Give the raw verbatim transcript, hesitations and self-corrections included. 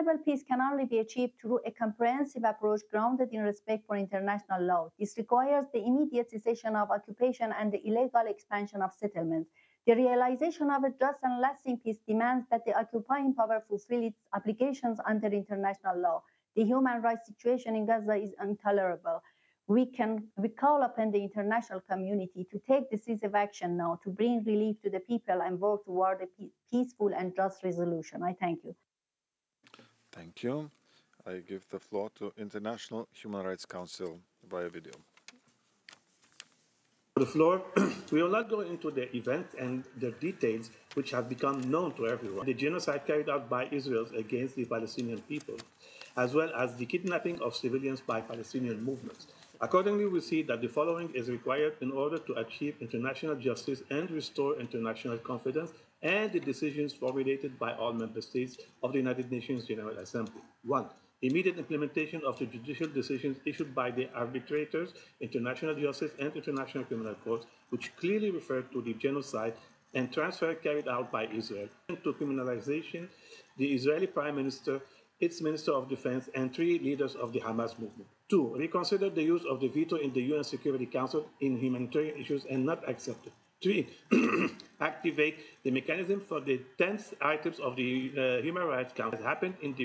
sustainable peace can only be achieved through a comprehensive approach grounded in respect for international law. This requires the immediate cessation of occupation and the illegal expansion of settlements. The realization of a just and lasting peace demands that the occupying power fulfill its obligations under international law. The human rights situation in Gaza is intolerable. We can we call upon the international community to take decisive action now to bring relief to the people and work toward a peaceful and just resolution. I thank you. Thank you. I give the floor to International Human Rights Council via video. The floor, we will not go into the events and the details which have become known to everyone. The genocide carried out by Israel against the Palestinian people, as well as the kidnapping of civilians by Palestinian movements. Accordingly, we see that the following is required in order to achieve international justice and restore international confidence and the decisions formulated by all member states of the United Nations General Assembly. One, immediate implementation of the judicial decisions issued by the arbitrators, international justice, and international criminal courts, which clearly refer to the genocide and transfer carried out by Israel. To criminalization, the Israeli Prime Minister, its Minister of Defense, and three leaders of the Hamas movement. Two, reconsider the use of the veto in the U N Security Council in humanitarian issues and not accept it. Three, activate the mechanism for the tenth items of the uh, Human Rights Council that happened in the